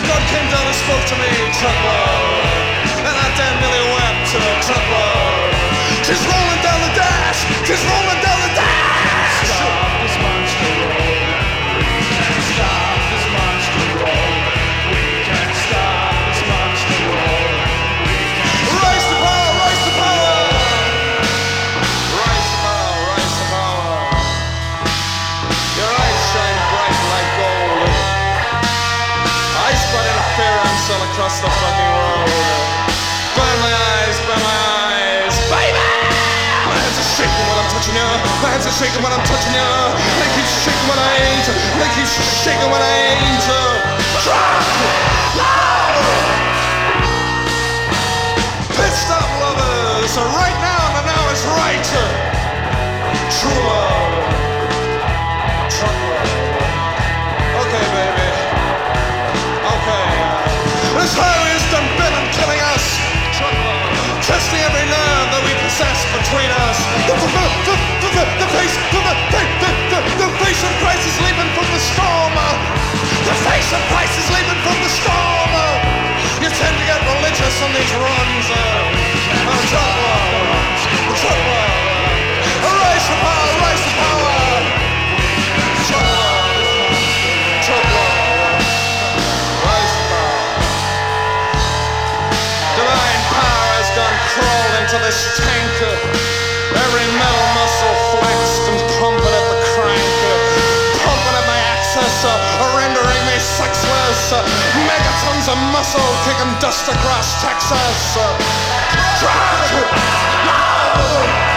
God came down and spoke to me, truckload, and I damn nearly wept, truckload. She's rolling down the dash, she's rolling down the dash. Stop this monster roll. We can't stop this monster roll. We can't stop this monster roll. We can't Rise to power, rise to power. Rise to power, rise to power. Your eyes shine bright like gold. I spot interference all across the fucking road. Burn my eyes, baby! My hands are shaking when I'm touching you. My hands are shaking when I'm touching you. They keep shaking when I ain't. They keep shaking when I ain't. Pit stop lovers, right now, the now is right. True love. Truck love. Okay, baby. Okay. This highway's done been and killing us. Testing every nerve that we possess between us. The face of Christ is leaping from the storm. The face of Christ is leaping from the storm. You tend to get religious on these runs. Truck love. Rise to power, rise to power. Truck love. Rise to power. Divine power has gone crawled into this tank. Every metal muscle flexed and pumping at the crank. Pumping at my axis, rendering me sexless. Megatons of muscle kicking dust across Texas. Truck!